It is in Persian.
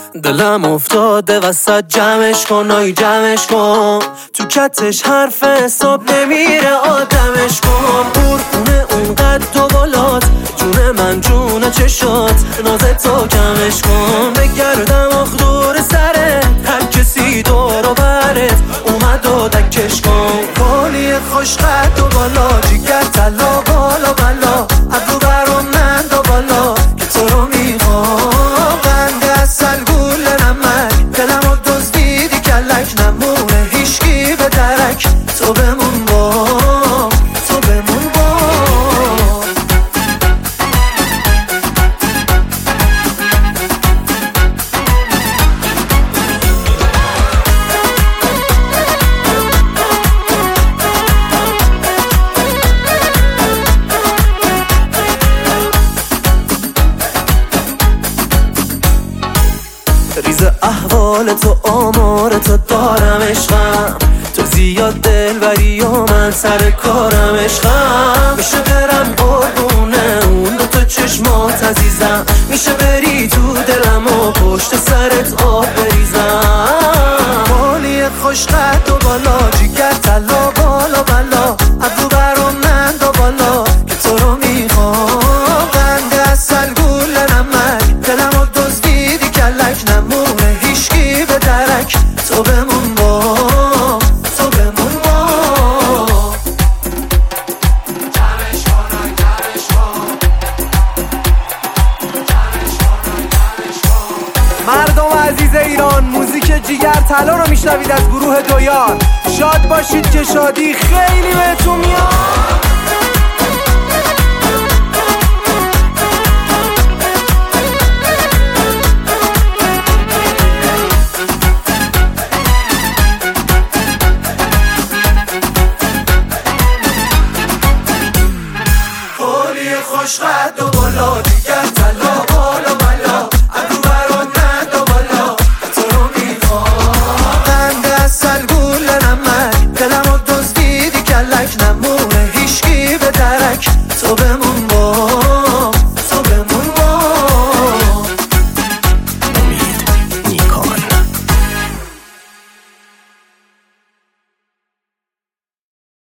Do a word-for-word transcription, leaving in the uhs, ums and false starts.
دلم افتاده وسط جمعش کن آی جمعش کن، تو کتش حرف حساب نمیره آدمش کن. قربونه اون قد و بالات، جون من جون چشات، ناز تو کمش کن. بگردم آخ دور سرت، هر کسی دور و برت اومد و دکش کن. کالی خوش قد و بالا، جیگر طلا بالا بالا، ابرو برام نند و بالا که تو رو میخوام. قند اصل گول نمک، دلم رو دزدیدی کلک، نمونه هیشگی به درک. تو بمون با تو بمون با ریز احوال تو آمار تو دارم عشقم، تو زیاد دلبری و من سر کارم عشقم. میشه برم قربونه اون دو تا چشمات عزیزم، میشه بری تو دلم و پشت سرت آب بریزم. مالی خوش قد و بالا، جیگر طلا بالا بالا، ابرو برام نند و بالا که تو رو میخوام. قند اصل گول نمک، دلم رو دزدیدی کلک، نمونه هیشگی به درک. تو بمون با تو بمون با جمعش کن آی جمعش کن، جمعش کن آی جمعش کن. مردم عزیز ایران، موزیک جیگر طلا رو میشنوید از گروه دویار. شاد باشید که شادی خیلی بهتون میاد. خوش قد و بالا،